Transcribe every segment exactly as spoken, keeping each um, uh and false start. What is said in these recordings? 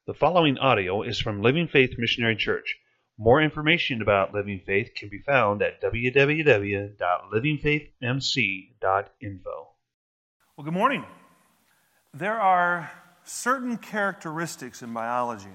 The following audio is from Living Faith Missionary Church. More information about Living Faith can be found at w w w dot living faith m c dot info. Well, good morning. There are certain characteristics in biology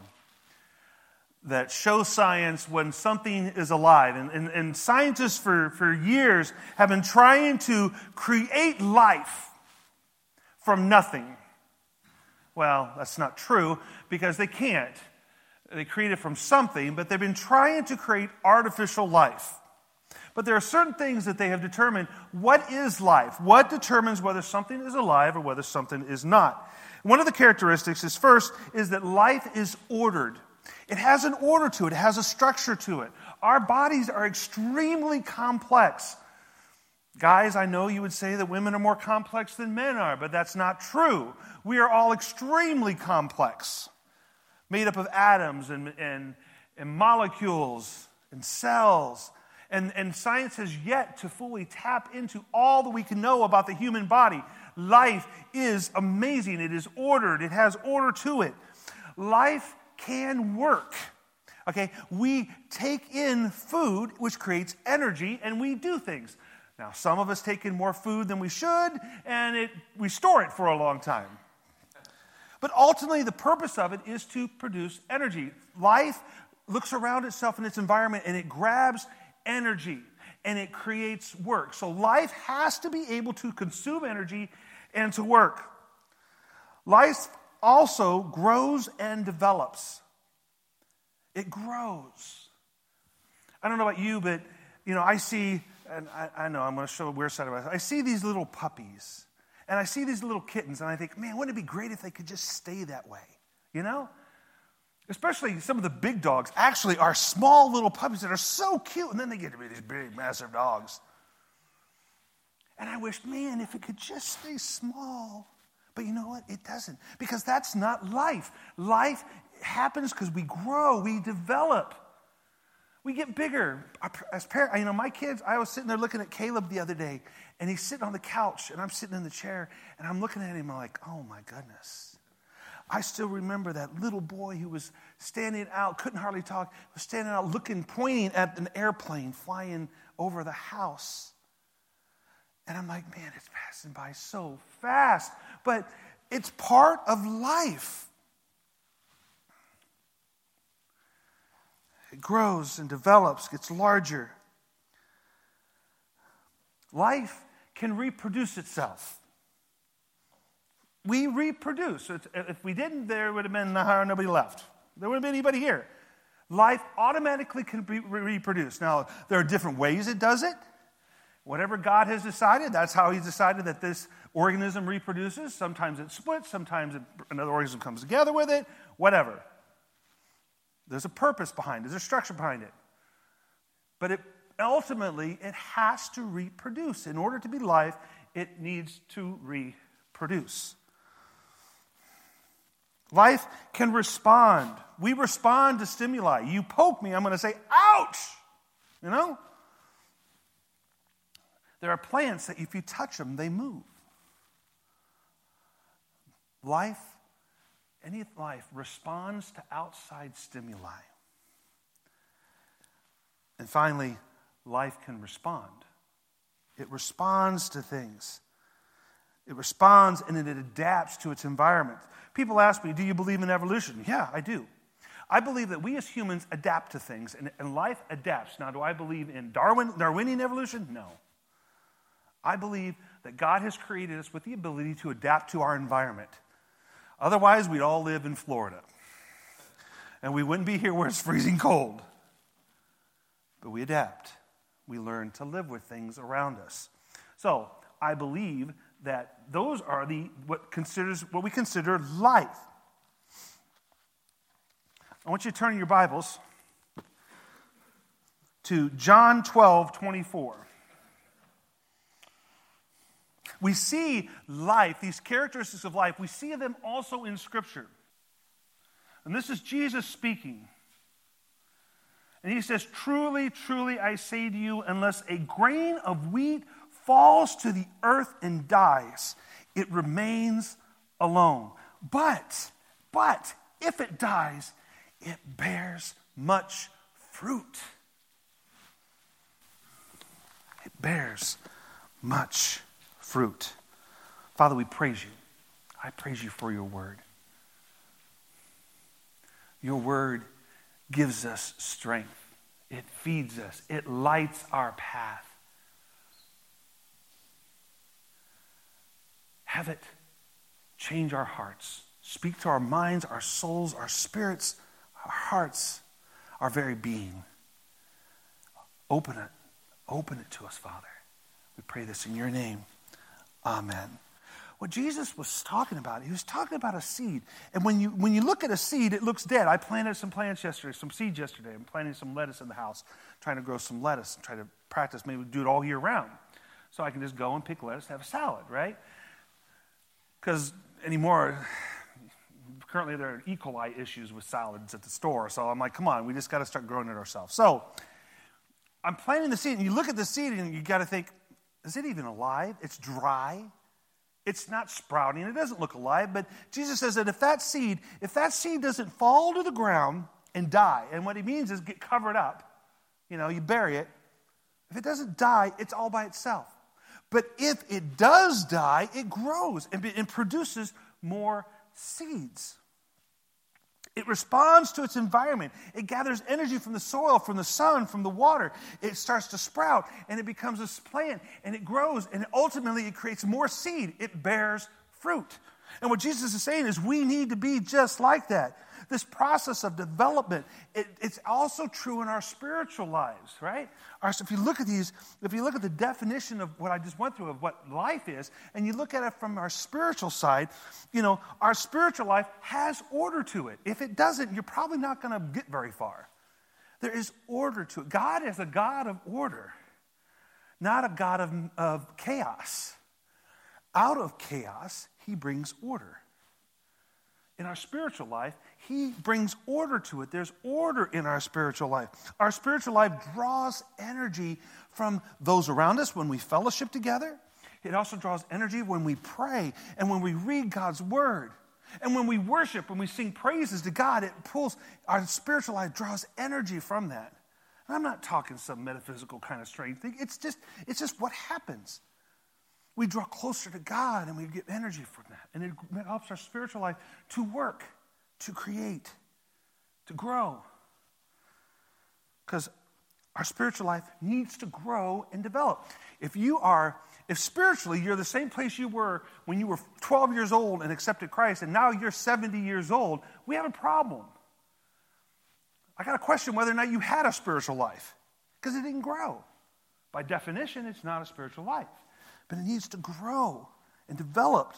that show science when something is alive. And, and, and scientists for, for years have been trying to create life from nothing. Well, that's not true because they can't. They create it from something, but they've been trying to create artificial life. But there are certain things that they have determined what is life, what determines whether something is alive or whether something is not. One of the characteristics is first is that life is ordered. It has an order to it. It has a structure to it. Our bodies are extremely complex. Guys, I know you would say that women are more complex than men are, but that's not true. We are all extremely complex, made up of atoms and, and, and molecules and cells. And, and science has yet to fully tap into all that we can know about the human body. Life is amazing. It is ordered. It has order to it. Life can work. Okay, we take in food, which creates energy, and we do things. Now, some of us take in more food than we should, and it, we store it for a long time. But ultimately, the purpose of it is to produce energy. Life looks around itself in its environment, and it grabs energy, and it creates work. So life has to be able to consume energy and to work. Life also grows and develops. It grows. I don't know about you, but, you know, I see... And I, I know, I'm going to show a weird side of myself. I see these little puppies, and I see these little kittens, and I think, man, wouldn't it be great if they could just stay that way, you know? Especially some of the big dogs actually are small little puppies that are so cute, and then they get to be these big, massive dogs. And I wish, man, if it could just stay small. But you know what? It doesn't, because that's not life. Life happens because we grow, we develop. We get bigger. As parents, you know, my kids, I was sitting there looking at Caleb the other day, and he's sitting on the couch, and I'm sitting in the chair, and I'm looking at him, I'm like, oh my goodness. I still remember that little boy who was standing out, couldn't hardly talk, was standing out looking, pointing at an airplane flying over the house. And I'm like, man, it's passing by so fast. But it's part of life. It grows and develops, gets larger. Life can reproduce itself. We reproduce. If we didn't, there would have been nobody left. There wouldn't be anybody here. Life automatically can be reproduced. Now, there are different ways it does it. Whatever God has decided, that's how He's decided that this organism reproduces. Sometimes it splits, sometimes it, another organism comes together with it, whatever. There's a purpose behind it. There's a structure behind it. But it, ultimately, it has to reproduce. In order to be life, it needs to reproduce. Life can respond. We respond to stimuli. You poke me, I'm going to say, ouch! You know? There are plants that if you touch them, they move. Life Any life responds to outside stimuli. And finally, life can respond. It responds to things. It responds and it adapts to its environment. People ask me, do you believe in evolution? Yeah, I do. I believe that we as humans adapt to things, and, and life adapts. Now, do I believe in Darwin, Darwinian evolution? No. I believe that God has created us with the ability to adapt to our environment. Otherwise, we'd all live in Florida. And we wouldn't be here where it's freezing cold. But we adapt. We learn to live with things around us. So, I believe that those are the what considers what we consider life. I want you to turn your Bibles to John twelve twenty-four. We see life, these characteristics of life, we see them also in Scripture. And this is Jesus speaking. And he says, truly, truly, I say to you, unless a grain of wheat falls to the earth and dies, it remains alone. But, but, if it dies, it bears much fruit. It bears much fruit. Father, we praise you. I praise you for your word. Your word gives us strength. It feeds us. It lights our path. Have it change our hearts. Speak to our minds, our souls, our spirits, our hearts, our very being. Open it. Open it to us, Father. We pray this in your name. Amen. What Jesus was talking about, he was talking about a seed. And when you when you look at a seed, it looks dead. I planted some plants yesterday, some seeds yesterday. I'm planting some lettuce in the house, trying to grow some lettuce and try to practice, maybe do it all year round. So I can just go and pick lettuce and have a salad, right? Because anymore, currently there are E. coli issues with salads at the store. So I'm like, come on, we just got to start growing it ourselves. So I'm planting the seed, and you look at the seed, and you got to think, is it even alive? It's dry. It's not sprouting. It doesn't look alive. But Jesus says that if that seed, if that seed doesn't fall to the ground and die, and what he means is get covered up, you know, you bury it. If it doesn't die, it's all by itself. But if it does die, it grows and, and produces more seeds. It responds to its environment. It gathers energy from the soil, from the sun, from the water. It starts to sprout, and it becomes a plant, and it grows, and ultimately it creates more seed. It bears fruit. And what Jesus is saying is we need to be just like that. This process of development, it, it's also true in our spiritual lives, right? Our, if you look at these, if you look at the definition of what I just went through of what life is, and you look at it from our spiritual side, you know, our spiritual life has order to it. If it doesn't, you're probably not going to get very far. There is order to it. God is a God of order, not a God of, of chaos. Out of chaos, he brings order. In our spiritual life, he brings order to it. There's order in our spiritual life. Our spiritual life draws energy from those around us when we fellowship together. It also draws energy when we pray and when we read God's word. And when we worship, when we sing praises to God, it pulls, our spiritual life draws energy from that. And I'm not talking some metaphysical kind of strange thing. It's just, it's just what happens. We draw closer to God and we get energy from that. And it helps our spiritual life to work, to create, to grow. Because our spiritual life needs to grow and develop. If you are, if spiritually you're the same place you were when you were twelve years old and accepted Christ, and now you're seventy years old, we have a problem. I got to question whether or not you had a spiritual life, because it didn't grow. By definition, it's not a spiritual life. But it needs to grow and develop.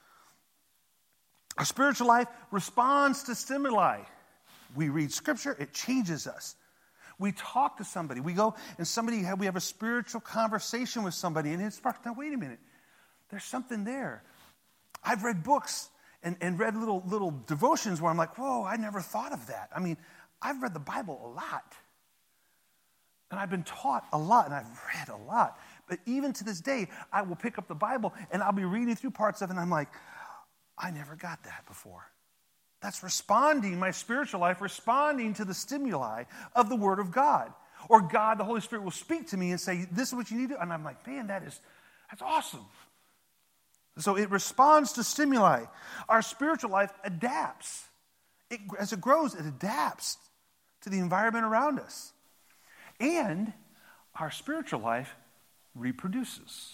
Our spiritual life responds to stimuli. We read scripture, it changes us. We talk to somebody. We go and somebody, we have a spiritual conversation with somebody, and it sparks, now wait a minute, there's something there. I've read books and, and read little, little devotions where I'm like, whoa, I never thought of that. I mean, I've read the Bible a lot. And I've been taught a lot, and I've read a lot. But even to this day, I will pick up the Bible, and I'll be reading through parts of it, and I'm like, I never got that before. That's responding, my spiritual life, responding to the stimuli of the Word of God. Or God, the Holy Spirit, will speak to me and say, this is what you need to do. And I'm like, man, that is, that's awesome. So it responds to stimuli. Our spiritual life adapts. It, as it grows, it adapts to the environment around us. And our spiritual life reproduces.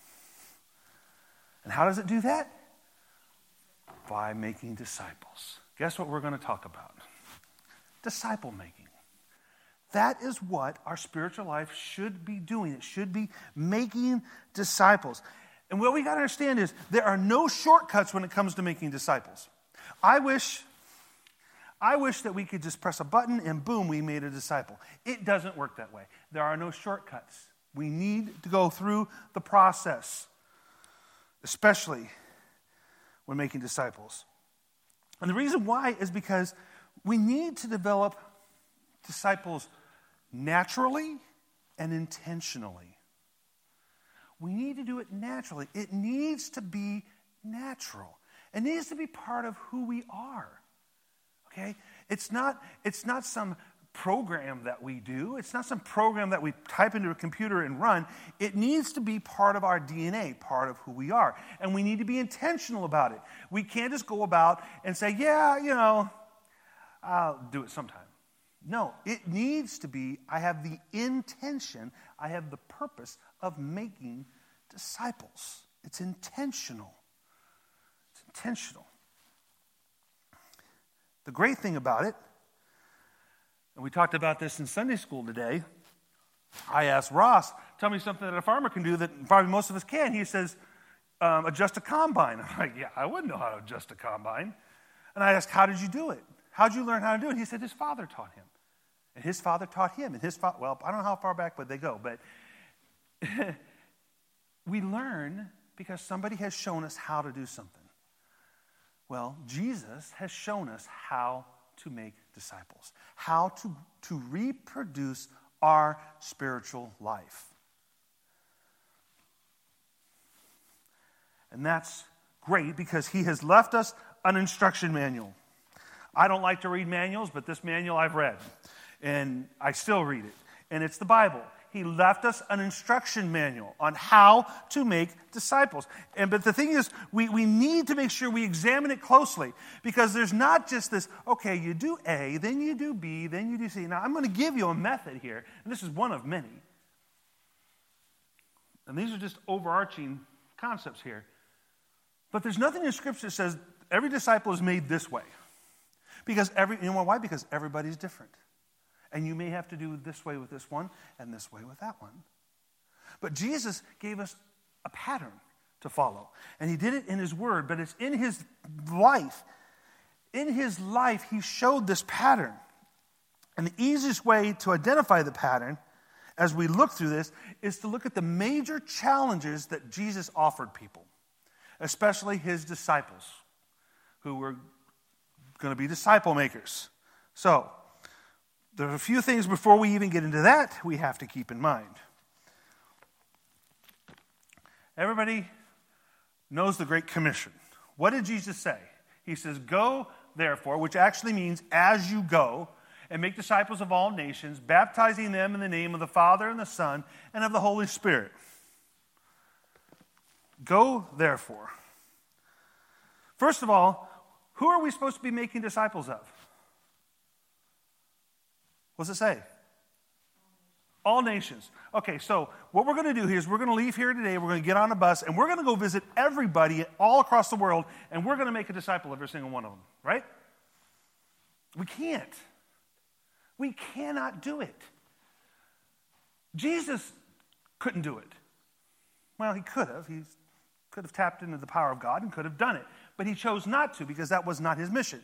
And how does it do that? By making disciples. Guess what we're going to talk about? Disciple making. That is what our spiritual life should be doing. It should be making disciples. And what we got to understand is there are no shortcuts when it comes to making disciples. I wish, I wish that we could just press a button and boom, we made a disciple. It doesn't work that way. There are no shortcuts. We need to go through the process, especially when making disciples. And the reason why is because we need to develop disciples naturally and intentionally. We need to do it naturally. It needs to be natural. It needs to be part of who we are. Okay? It's not, it's not some program that we do. It's not some program that we type into a computer and run. It needs to be part of our D N A, part of who we are. And we need to be intentional about it. We can't just go about and say, yeah, you know, I'll do it sometime. No, it needs to be, I have the intention, I have the purpose of making disciples. It's intentional. It's intentional. The great thing about it, and we talked about this in Sunday school today, I asked Ross, tell me something that a farmer can do that probably most of us can. He says, um, adjust a combine. I'm like, yeah, I wouldn't know how to adjust a combine. And I asked, how did you do it? How did you learn how to do it? He said his father taught him. And his father taught him. And his father, well, I don't know how far back but they go, but we learn because somebody has shown us how to do something. Well, Jesus has shown us how to make disciples, how to, to reproduce our spiritual life. And that's great because he has left us an instruction manual. I don't like to read manuals, but this manual I've read, and I still read it, and it's the Bible. He left us an instruction manual on how to make disciples. And but the thing is, we, we need to make sure we examine it closely because there's not just this, okay, you do A, then you do B, then you do C. Now, I'm going to give you a method here, and this is one of many. And these are just overarching concepts here. But there's nothing in Scripture that says every disciple is made this way. Because every, you know why? Because everybody's different. And you may have to do this way with this one and this way with that one. But Jesus gave us a pattern to follow. And he did it in his word, but it's in his life. In his life, he showed this pattern. And the easiest way to identify the pattern as we look through this is to look at the major challenges that Jesus offered people, especially his disciples, who were going to be disciple makers. So, there are a few things before we even get into that we have to keep in mind. Everybody knows the Great Commission. What did Jesus say? He says, go, therefore, which actually means as you go, and make disciples of all nations, baptizing them in the name of the Father and the Son and of the Holy Spirit. Go, therefore. First of all, who are we supposed to be making disciples of? What's it say? All nations. Okay, so what we're going to do here is we're going to leave here today, we're going to get on a bus, and we're going to go visit everybody all across the world, and we're going to make a disciple of every single one of them, right? We can't. We cannot do it. Jesus couldn't do it. Well, he could have. He could have tapped into the power of God and could have done it, but he chose not to because that was not his mission.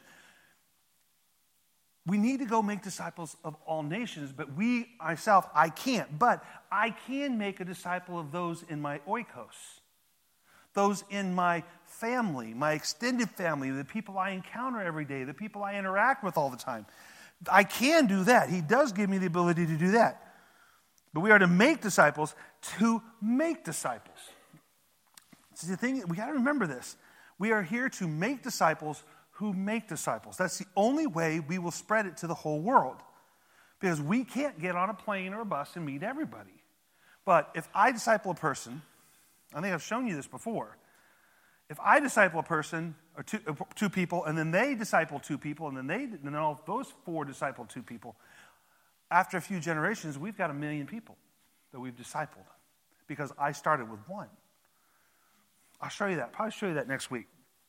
We need to go make disciples of all nations, but we, myself, I can't. But I can make a disciple of those in my oikos, those in my family, my extended family, the people I encounter every day, the people I interact with all the time. I can do that. He does give me the ability to do that. But we are to make disciples to make disciples. See, the thing, we got to remember this. We are here to make disciples who make disciples. That's the only way we will spread it to the whole world. Because we can't get on a plane or a bus and meet everybody. But if I disciple a person, I think I've shown you this before. If I disciple a person, or two, two people, and then they disciple two people, and then they, and then all those four disciple two people, after a few generations, we've got a million people that we've discipled. Because I started with one. I'll show you that. I'll probably show you that next week.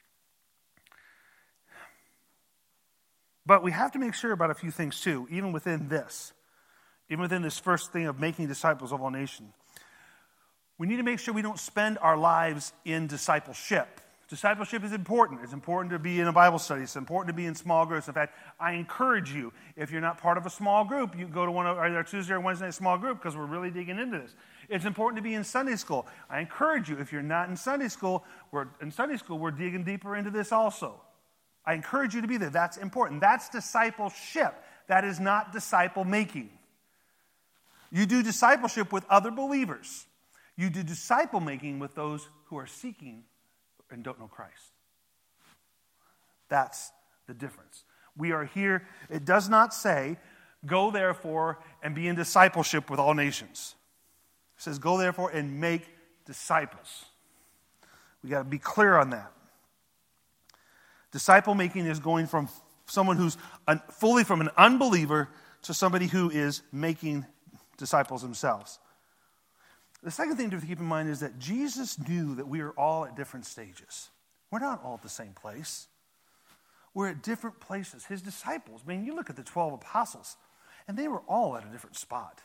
But we have to make sure about a few things too, even within this. Even within this first thing of making disciples of all nations. We need to make sure we don't spend our lives in discipleship. Discipleship is important. It's important to be in a Bible study. It's important to be in small groups. In fact, I encourage you, if you're not part of a small group, you go to one of either Tuesday or Wednesday night small group because we're really digging into this. It's important to be in Sunday school. I encourage you, if you're not in Sunday school, we're in Sunday school, we're digging deeper into this also. I encourage you to be there. That's important. That's discipleship. That is not disciple making. You do discipleship with other believers. You do disciple making with those who are seeking and don't know Christ. That's the difference. We are here. It does not say, go therefore and be in discipleship with all nations. It says, go therefore and make disciples. We got to be clear on that. Disciple making is going from someone who's un- fully from an unbeliever to somebody who is making disciples themselves. The second thing to keep in mind is that Jesus knew that we are all at different stages. We're not all at the same place. We're at different places. His disciples, I mean, you look at the twelve apostles, and they were all at a different spot.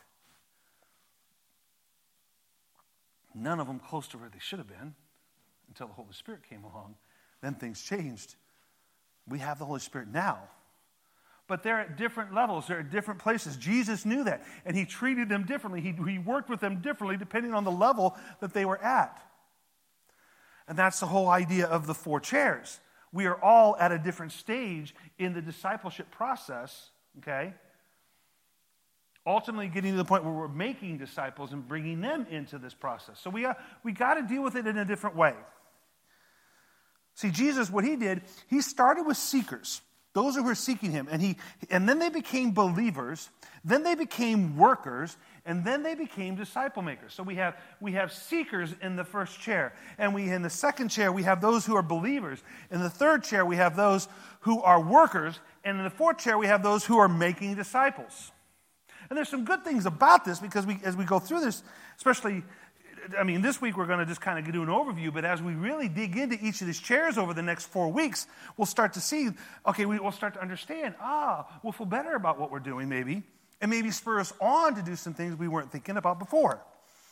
None of them close to where they should have been until the Holy Spirit came along. Then things changed. We have the Holy Spirit now. But they're at different levels. They're at different places. Jesus knew that, and he treated them differently. He, he worked with them differently depending on the level that they were at. And that's the whole idea of the four chairs. We are all at a different stage in the discipleship process, okay? Ultimately getting to the point where we're making disciples and bringing them into this process. So we, uh, we got to deal with it in a different way. See, Jesus, what he did, he started with seekers, those who were seeking him, and he, and then they became believers, then they became workers, and then they became disciple makers. So we have we have seekers in the first chair, and we in the second chair we have those who are believers. In the third chair we have those who are workers, and in the fourth chair we have those who are making disciples. And there's some good things about this because we, as we go through this, especially, I mean, this week we're going to just kind of do an overview, but as we really dig into each of these chairs over the next four weeks, we'll start to see, okay, we will start to understand, ah, we'll feel better about what we're doing maybe, and maybe spur us on to do some things we weren't thinking about before.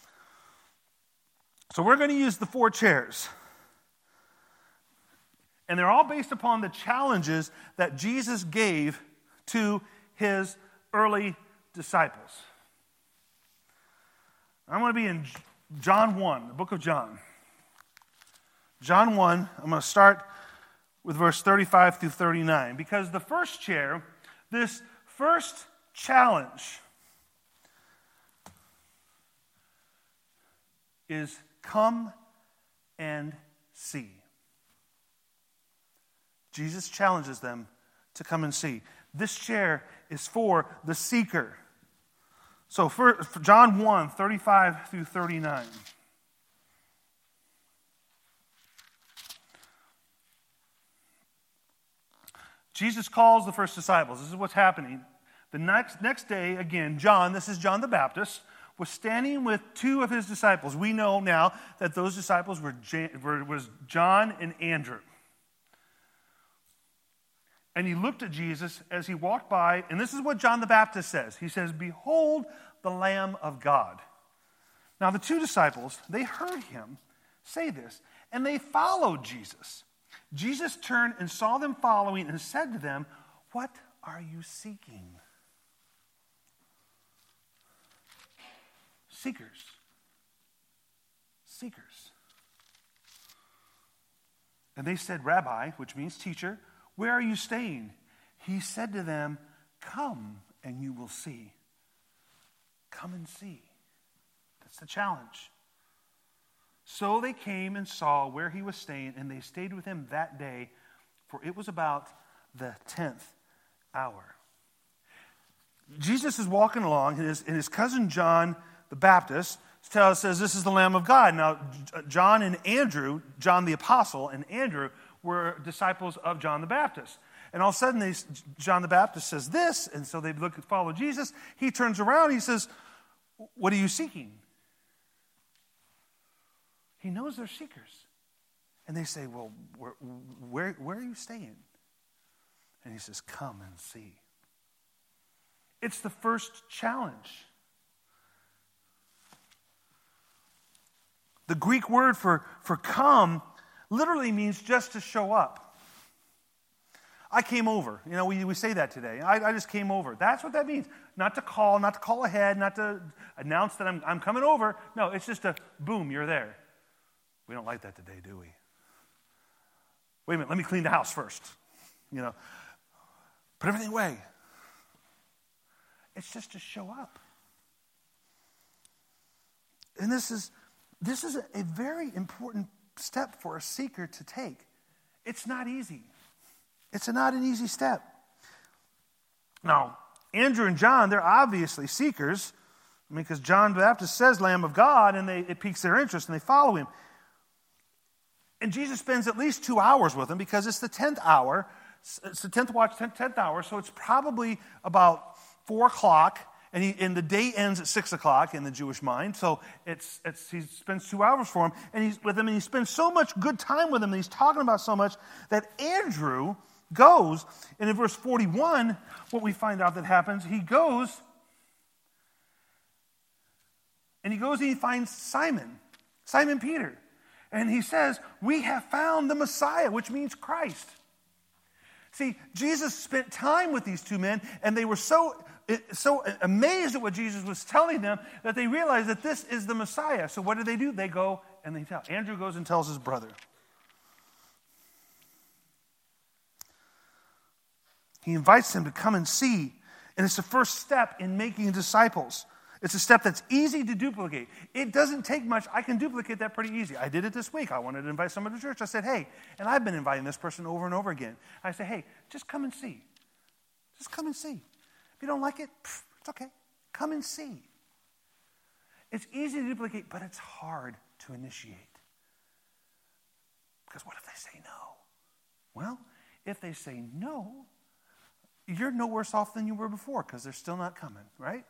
So we're going to use the four chairs. And they're all based upon the challenges that Jesus gave to his early disciples. I'm going to be in John one, the book of John. John one, I'm going to start with verse thirty-five through thirty-nine, because the first chair, this first challenge is come and see. Jesus challenges them to come and see. This chair is for the seeker. So for, for John one, thirty-five through thirty-nine. Jesus calls the first disciples. This is what's happening. The next, next day, again, John, this is John the Baptist, was standing with two of his disciples. We know now that those disciples were, were was John and Andrew. And he looked at Jesus as he walked by, and this is what John the Baptist says. He says, "Behold the Lamb of God." Now the two disciples, they heard him say this, and they followed Jesus. Jesus turned and saw them following and said to them, "What are you seeking?" Seekers. Seekers. And they said, "Rabbi," which means teacher, "where are you staying?" He said to them, "Come and you will see." Come and see. That's the challenge. So they came and saw where he was staying, and they stayed with him that day, for it was about the tenth hour. Jesus is walking along, and his, and his cousin John the Baptist tells, says, "This is the Lamb of God." Now, John and Andrew, John the Apostle and Andrew, were disciples of John the Baptist. And all of a sudden, they, John the Baptist says this, and so they look and follow Jesus. He turns around, he says, "What are you seeking?" He knows they're seekers. And they say, "Well, where, where, where are you staying?" And he says, "Come and see." It's the first challenge. The Greek word for, for come literally means just to show up. I came over. You know, we, we say that today. I, I just came over. That's what that means. Not to call, not to call ahead, not to announce that I'm, I'm coming over. No, it's just a boom, you're there. We don't like that today, do we? Wait a minute, let me clean the house first. You know, put everything away. It's just to show up. And this is this is a, a very important step for a seeker to take. It's not easy. It's not an easy step. Now, Andrew and John, they're obviously seekers. I mean, because John the Baptist says Lamb of God, and they, it piques their interest, and they follow him. And Jesus spends at least two hours with them because it's the tenth hour. It's the tenth watch, tenth hour, so it's probably about four o'clock, and, he, and the day ends at six o'clock in the Jewish mind. So it's, it's he spends two hours for him, and he's with him, and he spends so much good time with him, and he's talking about so much that Andrew goes, and in verse forty-one, what we find out that happens, he goes, and he goes and he finds Simon, Simon Peter. And he says, we have found the Messiah, which means Christ. See, Jesus spent time with these two men, and they were so, so amazed at what Jesus was telling them that they realized that this is the Messiah. So what do they do? They go and they tell. Andrew goes and tells his brother. He invites them to come and see, and it's the first step in making disciples. It's a step that's easy to duplicate. It doesn't take much. I can duplicate that pretty easy. I did it this week. I wanted to invite someone to church. I said, hey, and I've been inviting this person over and over again. I say, hey, just come and see. Just come and see. If you don't like it, pff, it's okay. Come and see. It's easy to duplicate, but it's hard to initiate. Because what if they say no? Well, if they say no, you're no worse off than you were before because they're still not coming, right?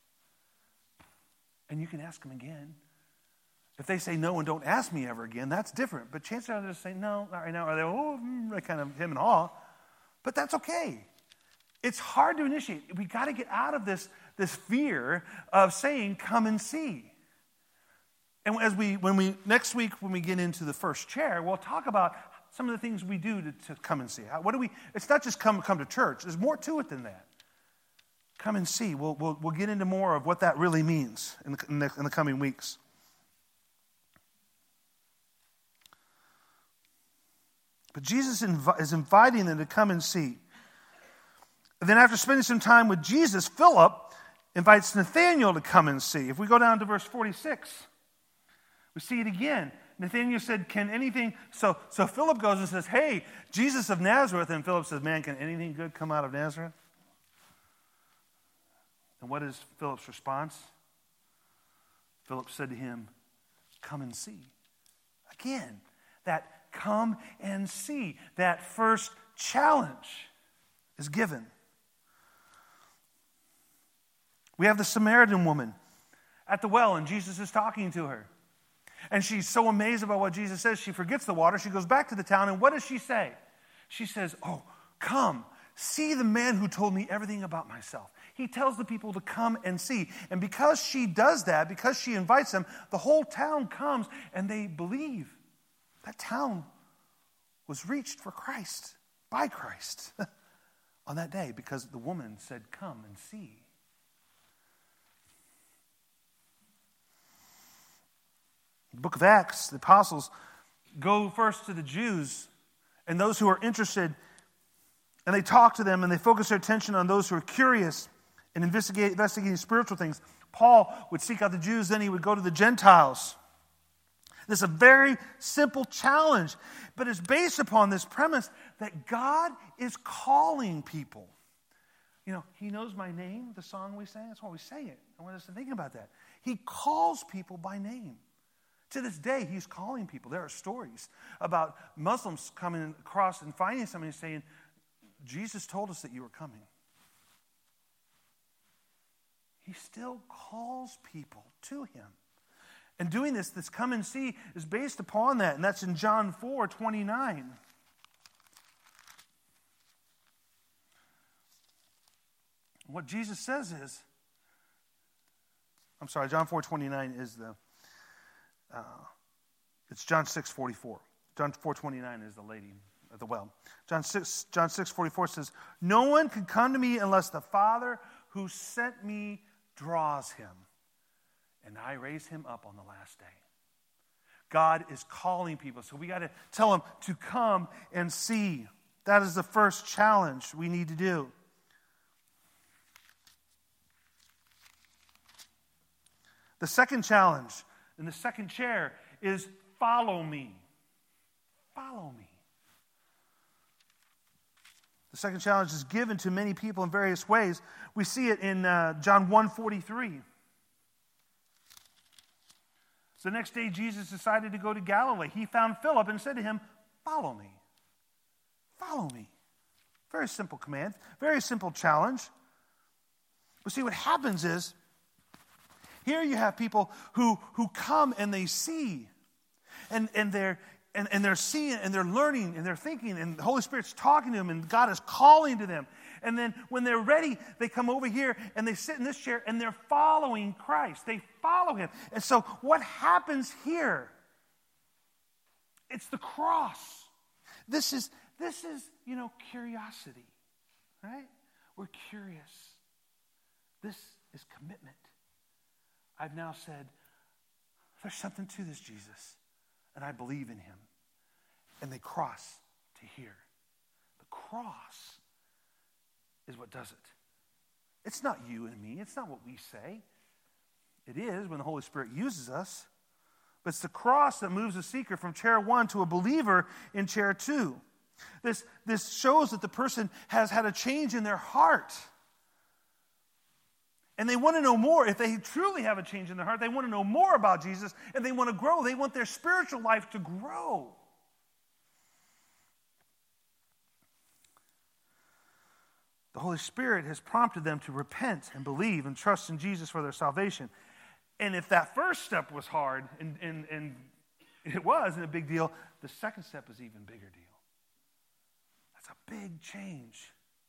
And you can ask them again. If they say no and don't ask me ever again, that's different. But chances are they'll say no, not right now. Or they oh, they kind of him and haw. But that's okay. It's hard to initiate. We got to get out of this, this fear of saying, come and see. And as we, when we next week, when we get into the first chair, we'll talk about some of the things we do to, to come and see. How, what do we? It's not just come come to church. There's more to it than that. Come and see. We'll, we'll, we'll get into more of what that really means in the, in the, in the coming weeks. But Jesus inv- is inviting them to come and see. And then after spending some time with Jesus, Philip invites Nathanael to come and see. If we go down to verse forty-six, we see it again. Nathanael said, can anything... So, so Philip goes and says, hey, Jesus of Nazareth. And Philip says, man, can anything good come out of Nazareth? And what is Philip's response? Philip said to him, come and see. Again, that come and see, that first challenge is given. We have the Samaritan woman at the well, and Jesus is talking to her. And she's so amazed about what Jesus says, she forgets the water. She goes back to the town, and what does she say? She says, oh, come, see the man who told me everything about myself. He tells the people to come and see. And because she does that, because she invites them, the whole town comes and they believe. That town was reached for Christ, by Christ, on that day because the woman said, come and see. In the book of Acts, the apostles go first to the Jews and those who are interested, and they talk to them and they focus their attention on those who are curious and investigate, investigating spiritual things. Paul would seek out the Jews, then he would go to the Gentiles. This is a very simple challenge, but it's based upon this premise that God is calling people. You know, he knows my name, the song we sang, that's why we sang it. I want us to think about that. He calls people by name. To this day, he's calling people. There are stories about Muslims coming across and finding somebody saying, Jesus told us that you were coming. He still calls people to him. And doing this, this come and see, is based upon that. And that's in John four twenty-nine. What Jesus says is, I'm sorry, John four twenty-nine is the, uh, it's John six forty-four. John four twenty-nine is the lady at the well. John six, John six forty-four says, no one can come to me unless the Father who sent me draws him, and I raise him up on the last day. God is calling people, so we got to tell them to come and see. That is the first challenge we need to do. The second challenge in the second chair is follow me. Follow me. The second challenge is given to many people in various ways. We see it in uh, John one forty-three. The next day, Jesus decided to go to Galilee. He found Philip and said to him, "Follow me. Follow me." Very simple command, very simple challenge. But see, what happens is, here you have people who, who come and they see, and, and they're and, and they're seeing and they're learning and they're thinking, and the Holy Spirit's talking to them and God is calling to them. And then when they're ready, they come over here and they sit in this chair and they're following Christ. They follow him. And so what happens here? It's the cross. This is, this is, you know, curiosity, right? We're curious. This is commitment. I've now said, there's something to this Jesus, and I believe in him. And they cross to here. The cross is what does it. It's not you and me. It's not what we say. It is when the Holy Spirit uses us. But it's the cross that moves a seeker from chair one to a believer in chair two. This, this shows that the person has had a change in their heart. And they want to know more. If they truly have a change in their heart, they want to know more about Jesus, and they want to grow. They want their spiritual life to grow. The Holy Spirit has prompted them to repent and believe and trust in Jesus for their salvation. And if that first step was hard, and, and, and it was, and a big deal, the second step is even bigger deal. That's a big change.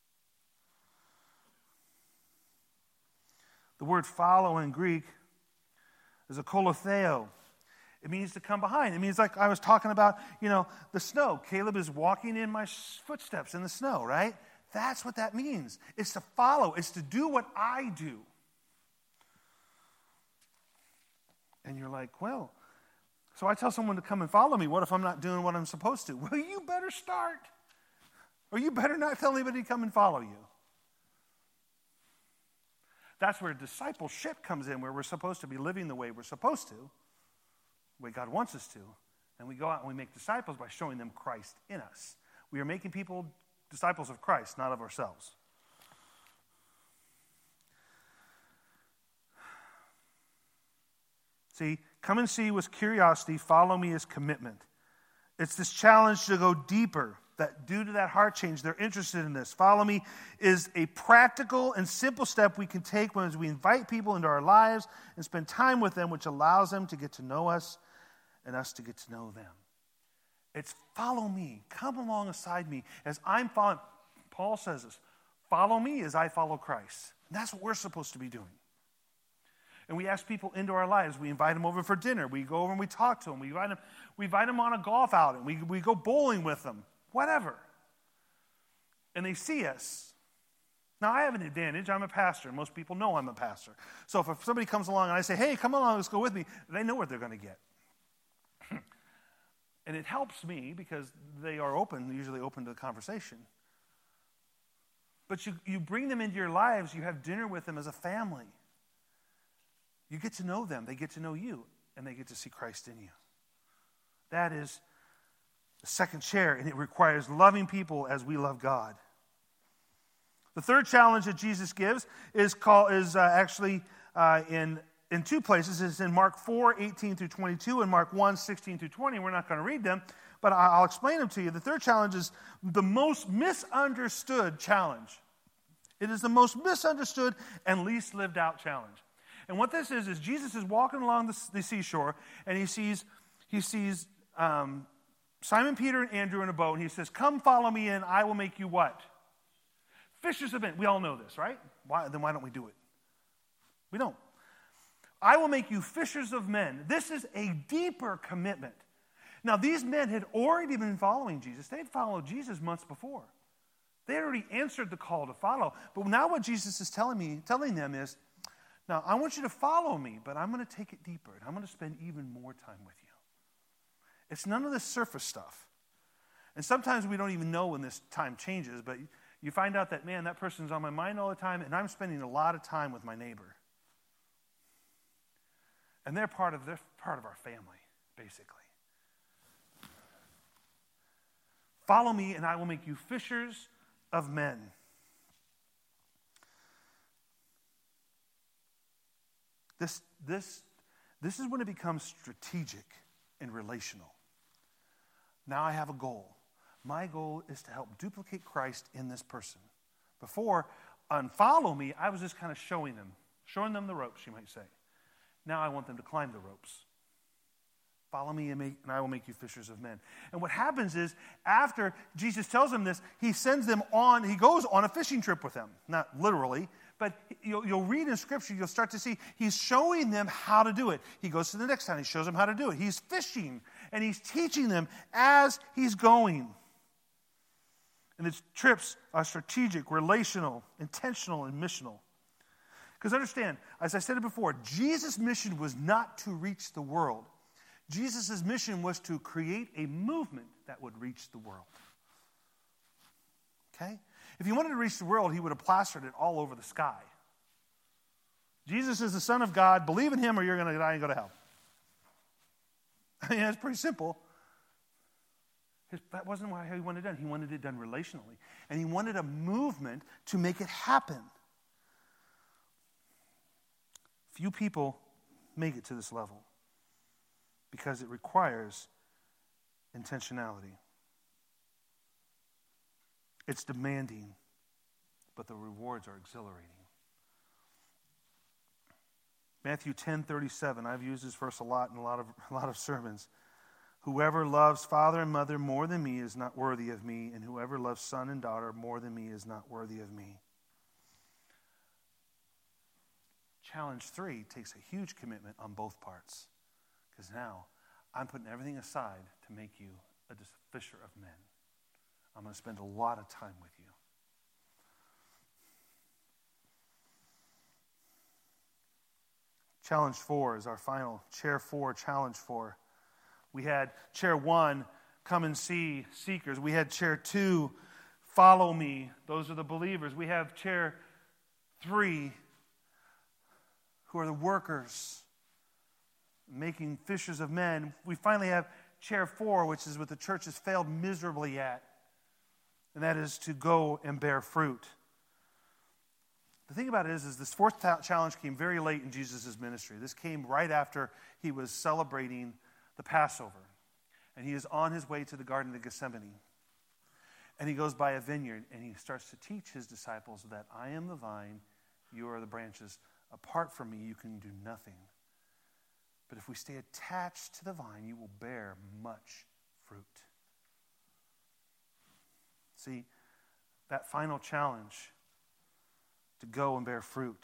The word follow in Greek is a kolotheo. It means to come behind. It means, like I was talking about, you know, the snow. Caleb is walking in my footsteps in the snow, right? That's what that means. It's to follow. It's to do what I do. And you're like, well, so I tell someone to come and follow me. What if I'm not doing what I'm supposed to? Well, you better start. Or you better not tell anybody to come and follow you. That's where discipleship comes in, where we're supposed to be living the way we're supposed to, the way God wants us to. And we go out and we make disciples by showing them Christ in us. We are making people disciples of Christ, not of ourselves. See, come and see was curiosity, follow me is commitment. It's this challenge to go deeper, that due to that heart change, they're interested in this. Follow me is a practical and simple step we can take when we invite people into our lives and spend time with them, which allows them to get to know us and us to get to know them. It's follow me. Come alongside me as I'm following. Paul says this, follow me as I follow Christ. And that's what we're supposed to be doing. And we ask people into our lives. We invite them over for dinner. We go over and we talk to them. We invite them, we invite them on a golf outing. We, we go bowling with them. Whatever. And they see us. Now, I have an advantage. I'm a pastor. Most people know I'm a pastor. So if somebody comes along and I say, hey, come along, let's go with me, they know what they're going to get. And it helps me because they are open, usually open to the conversation. But you, you bring them into your lives. You have dinner with them as a family. You get to know them. They get to know you. And they get to see Christ in you. That is the second chair, and it requires loving people as we love God. The third challenge that Jesus gives is called is uh, actually uh, in in two places. It's in Mark four, eighteen through twenty-two, and Mark one, sixteen through twenty. We're not going to read them, but I'll explain them to you. The third challenge is the most misunderstood challenge. It is the most misunderstood and least lived out challenge. And what this is is Jesus is walking along the, the seashore, and he sees he sees. Um, Simon, Peter, and Andrew in a boat, and he says, come follow me and I will make you what? Fishers of men. We all know this, right? Why, then why don't we do it? We don't. I will make you fishers of men. This is a deeper commitment. Now, these men had already been following Jesus. They had followed Jesus months before. They had already answered the call to follow. But now what Jesus is telling me, telling them is, now I want you to follow me, but I'm going to take it deeper, and I'm going to spend even more time with you. It's none of this surface stuff. And sometimes we don't even know when this time changes, but you find out that, man, that person's on my mind all the time, and I'm spending a lot of time with my neighbor. And they're part of, they're part of our family, basically. Follow me, and I will make you fishers of men. This, this, this is when it becomes strategic and relational. Now I have a goal. My goal is to help duplicate Christ in this person. Before, unfollow me, I was just kind of showing them, showing them the ropes, you might say. Now I want them to climb the ropes. Follow me and, make, and I will make you fishers of men. And what happens is, after Jesus tells them this, he sends them on, he goes on a fishing trip with them. Not literally, but you'll, you'll read in Scripture, you'll start to see he's showing them how to do it. He goes to the next town, he shows them how to do it. He's fishing, and he's teaching them as he's going. And its trips are strategic, relational, intentional, and missional. Because understand, as I said it before, Jesus' mission was not to reach the world. Jesus' mission was to create a movement that would reach the world. Okay? If he wanted to reach the world, he would have plastered it all over the sky. Jesus is the Son of God. Believe in him or you're going to die and go to hell. I mean, that's pretty simple. His, that wasn't how he wanted it done. He wanted it done relationally. And he wanted a movement to make it happen. Few people make it to this level because it requires intentionality. It's demanding, but the rewards are exhilarating. Matthew ten thirty-seven. I've used this verse a lot in a lot of a lot of sermons. Whoever loves father and mother more than me is not worthy of me, and whoever loves son and daughter more than me is not worthy of me. Challenge three takes a huge commitment on both parts. Because now, I'm putting everything aside to make you a fisher of men. I'm going to spend a lot of time with you. Challenge four is our final. Chair four, challenge four. We had chair one, come and see, seekers. We had chair two, follow me. Those are the believers. We have chair three, who are the workers, making fishers of men. We finally have chair four, which is what the church has failed miserably at, and that is to go and bear fruit. The thing about it is, is this fourth ta- challenge came very late in Jesus' ministry. This came right after he was celebrating the Passover, and he is on his way to the Garden of Gethsemane, and he goes by a vineyard, and he starts to teach his disciples that I am the vine, you are the branches. Apart from me, you can do nothing. But if we stay attached to the vine, you will bear much fruit. See, that final challenge to go and bear fruit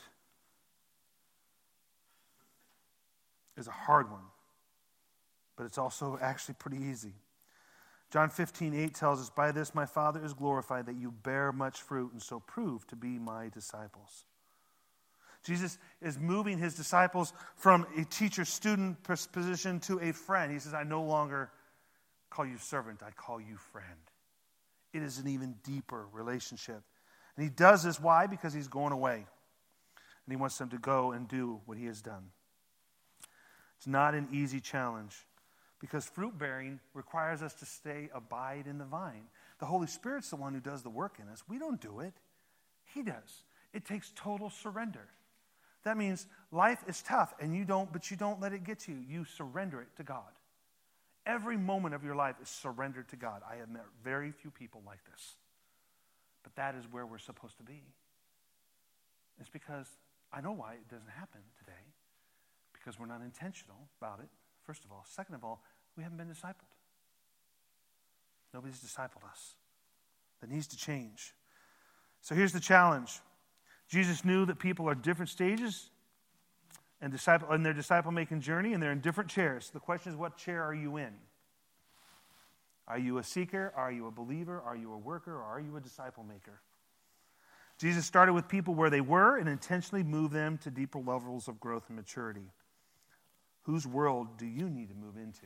is a hard one, but it's also actually pretty easy. John fifteen eight tells us, by this my Father is glorified, that you bear much fruit, and so prove to be my disciples. Jesus is moving his disciples from a teacher-student position to a friend. He says, I no longer call you servant, I call you friend. It is an even deeper relationship. And he does this, why? Because he's going away. And he wants them to go and do what he has done. It's not an easy challenge, because fruit-bearing requires us to stay, abide in the vine. The Holy Spirit's the one who does the work in us. We don't do it. He does. It takes total surrender. That means life is tough, and you don't, but you don't let it get to you. You surrender it to God. Every moment of your life is surrendered to God. I have met very few people like this. But that is where we're supposed to be. It's because I know why it doesn't happen today. Because we're not intentional about it, first of all. Second of all, we haven't been discipled. Nobody's discipled us. That needs to change. So here's the challenge. Jesus knew that people are different stages and disciple in their disciple-making journey, and they're in different chairs. The question is, what chair are you in? Are you a seeker? Are you a believer? Are you a worker? Or are you a disciple maker? Jesus started with people where they were and intentionally moved them to deeper levels of growth and maturity. Whose world do you need to move into?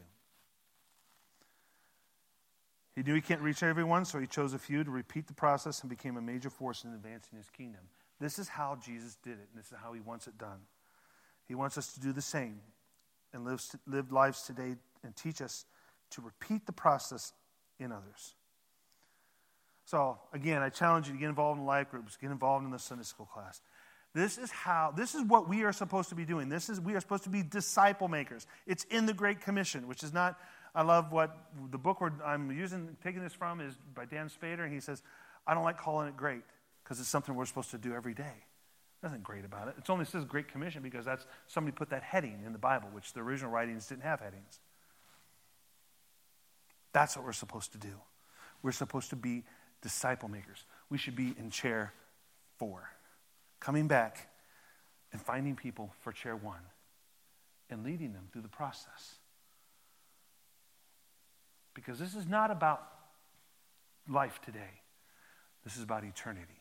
He knew he can't reach everyone, so he chose a few to repeat the process and became a major force in advancing his kingdom. This is how Jesus did it, and this is how he wants it done. He wants us to do the same and live, live lives today and teach us to repeat the process in others. So, again, I challenge you to get involved in life groups, get involved in the Sunday school class. This is how, this is what we are supposed to be doing. This is, we are supposed to be disciple makers. It's in the Great Commission, which is not, I love what the book where I'm using, taking this from is by Dan Spader, and he says, I don't like calling it great because it's something we're supposed to do every day. There's nothing great about it. It only says Great Commission because that's somebody put that heading in the Bible, which the original writings didn't have headings. That's what we're supposed to do. We're supposed to be disciple makers. We should be in chair four, coming back and finding people for chair one and leading them through the process. Because this is not about life today. This is about eternity.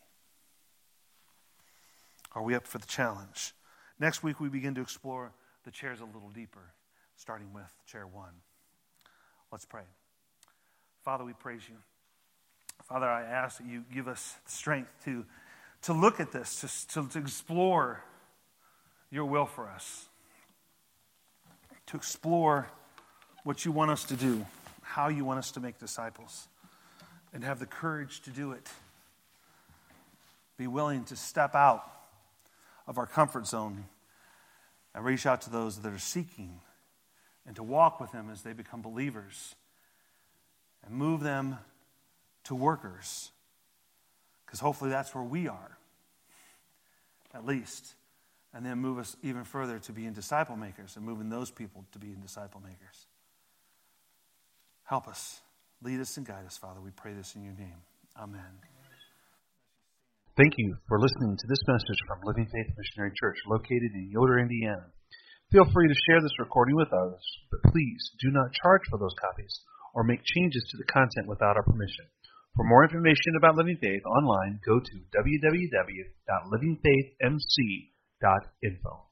Are we up for the challenge? Next week we begin to explore the chairs a little deeper, starting with chair one. Let's pray. Father, we praise you. Father, I ask that you give us strength to, to look at this, to, to, to explore your will for us, to explore what you want us to do, how you want us to make disciples, and have the courage to do it. Be willing to step out of our comfort zone and reach out to those that are seeking and to walk with them as they become believers and move them to workers, because hopefully that's where we are, at least, and then move us even further to being disciple makers and moving those people to being disciple makers. Help us, lead us and guide us, Father. We pray this in your name. Amen. Thank you for listening to this message from Living Faith Missionary Church located in Yoder, Indiana. Feel free to share this recording with others, but please do not charge for those copies or make changes to the content without our permission. For more information about Living Faith online, go to w w w dot living faith m c dot info.